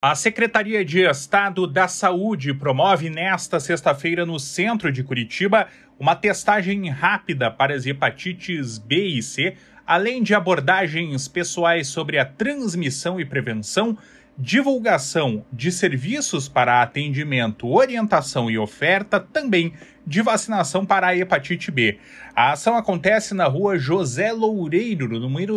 A Secretaria de Estado da Saúde promove nesta sexta-feira no centro de Curitiba uma testagem rápida para as hepatites B e C, além de abordagens pessoais sobre a transmissão e prevenção, divulgação de serviços para atendimento, orientação e oferta, também de vacinação para a hepatite B. A ação acontece na rua José Loureiro, no número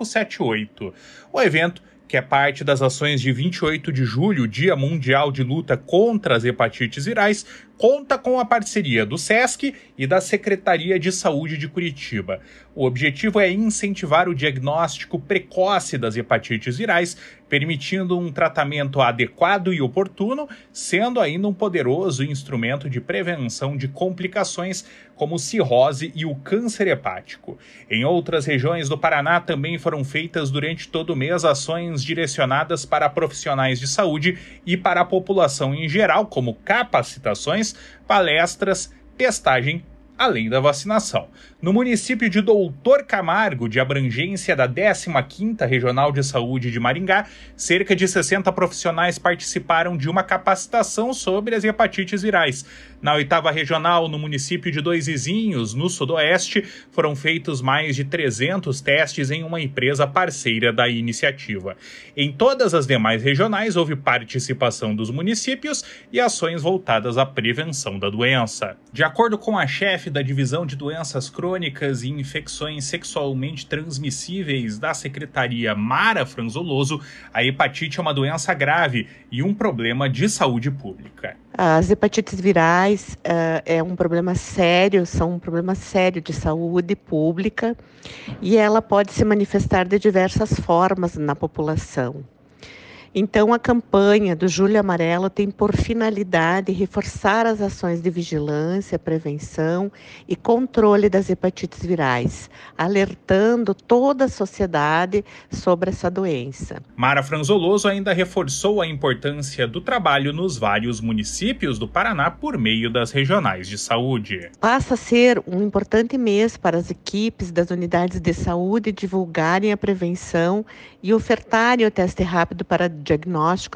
578. O evento, que é parte das ações de 28 de julho, Dia Mundial de Luta contra as Hepatites Virais, conta com a parceria do SESC e da Secretaria de Saúde de Curitiba. O objetivo é incentivar o diagnóstico precoce das hepatites virais, permitindo um tratamento adequado e oportuno, sendo ainda um poderoso instrumento de prevenção de complicações como cirrose e o câncer hepático. Em outras regiões do Paraná também foram feitas durante todo o mês ações direcionadas para profissionais de saúde e para a população em geral, como capacitações, palestras, testagem, além da vacinação. No município de Doutor Camargo, de abrangência da 15ª Regional de Saúde de Maringá, cerca de 60 profissionais participaram de uma capacitação sobre as hepatites virais. Na 8ª Regional, no município de Dois Vizinhos, no sudoeste, foram feitos mais de 300 testes em uma empresa parceira da iniciativa. Em todas as demais regionais, houve participação dos municípios e ações voltadas à prevenção da doença. De acordo com a chefe da Divisão de Doenças Crônicas e Infecções Sexualmente Transmissíveis da Secretaria, Mara Franzoloso, a hepatite é uma doença grave e um problema de saúde pública. As hepatites virais é um problema sério, são um problema sério de saúde pública e ela pode se manifestar de diversas formas na população. Então, a campanha do Julho Amarelo tem por finalidade reforçar as ações de vigilância, prevenção e controle das hepatites virais, alertando toda a sociedade sobre essa doença. Mara Franzoloso ainda reforçou a importância do trabalho nos vários municípios do Paraná por meio das regionais de saúde. Passa a ser um importante mês para as equipes das unidades de saúde divulgarem a prevenção e ofertarem o teste rápido para diagnóstico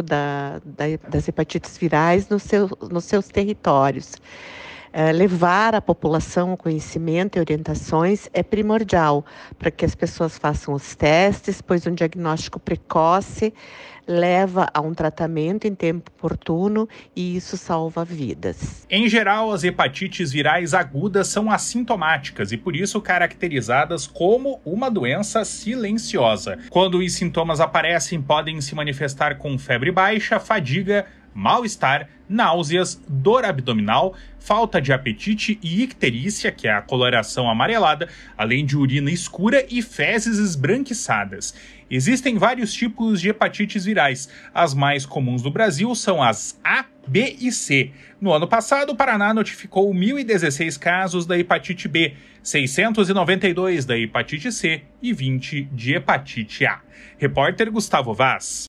das hepatites virais nos seus territórios. Levar a população ao conhecimento e orientações é primordial para que as pessoas façam os testes, pois um diagnóstico precoce leva a um tratamento em tempo oportuno e isso salva vidas. Em geral, as hepatites virais agudas são assintomáticas e por isso caracterizadas como uma doença silenciosa. Quando os sintomas aparecem, podem se manifestar com febre baixa, fadiga, mal-estar, náuseas, dor abdominal, falta de apetite e icterícia, que é a coloração amarelada, além de urina escura e fezes esbranquiçadas. Existem vários tipos de hepatites virais. As mais comuns do Brasil são as A, B e C. No ano passado, o Paraná notificou 1.016 casos da hepatite B, 692 da hepatite C e 20 de hepatite A. Repórter Gustavo Vaz.